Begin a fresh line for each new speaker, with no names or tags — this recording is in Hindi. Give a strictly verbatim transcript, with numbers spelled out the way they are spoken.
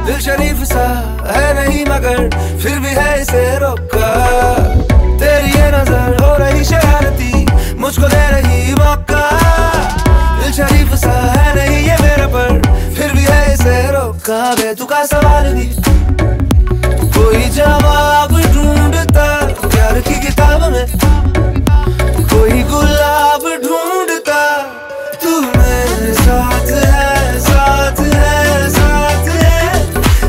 दिल शरीफ सा है नहीं मगर फिर भी है इसे रोका। तेरी ये नजर हो रही शरारती, मुझको दे रही मौका। दिल शरीफ सा है नहीं ये मेरा पर फिर भी है इसे रोका। बेतुका सवाल भी कोई जवाब ढूंढता प्यार की किताब में।